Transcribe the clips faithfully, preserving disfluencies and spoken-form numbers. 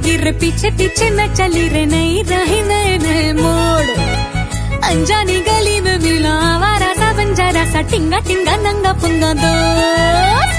जिंदगी रे पीछे पीछे मैं चली रे नहीं रही नए नए मोड़। अनजानी गली में मिला आवारा सा बंजारा सा टिंगा टिंगा नंगा पुंगा दोस्त।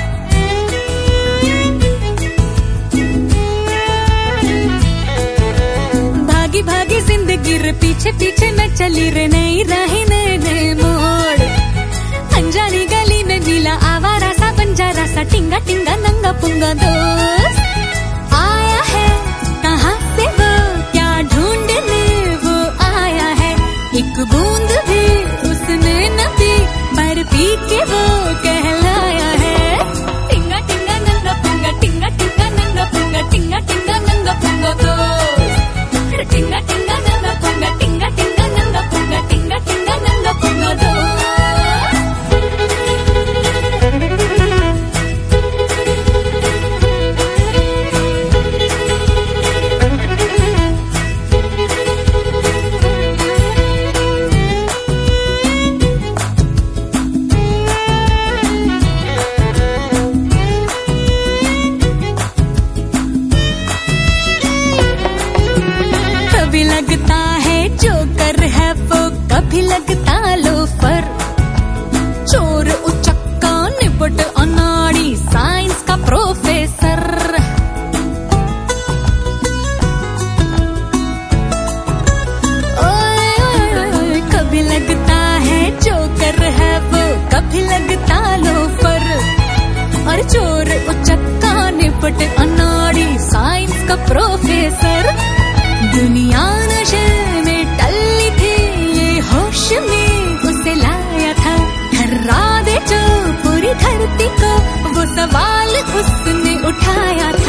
भागी भागी जिंदगी रे पीछे पीछे मैं चली रे नहीं रही नए नए मोड़। अनजानी गली में मिला आवारा सा बंजारा सा टिंगा टिंगा नंगा पुंगा दोस्त। आया है कहाँ से वो क्या ढूंढने वो आया है, एक बूंद भी उसने न पी पर पी के वो कहलाया है। टिंगा टिंगा नंगा पुंगा टिंगा टिंगा नंगा पुंगा टिंगा टिंगा नंगा पुंगा दोस्त। टिंगा टिंगा नंगा पुंगा टिंगा टिंगा नंगा पुंगा टिंगा टिंगा नंगा पुंगा दोस्त। कभी लगता है जोकर है वो, कभी लगता लोफर, चोर उचक्का निपट अनाड़ी साइंस का प्रोफेसर। ओए ओए ओए कभी लगता है जोकर है वो, कभी लगता लोफर, और चोर उचक्का निपट अनाड़ी साइंस का प्रोफेसर। दुनिया नशे में टल्ली थी, ये होश में उसे लाया था, हरा दे जो पूरी धरती को वो सवाल उसने उठाया था।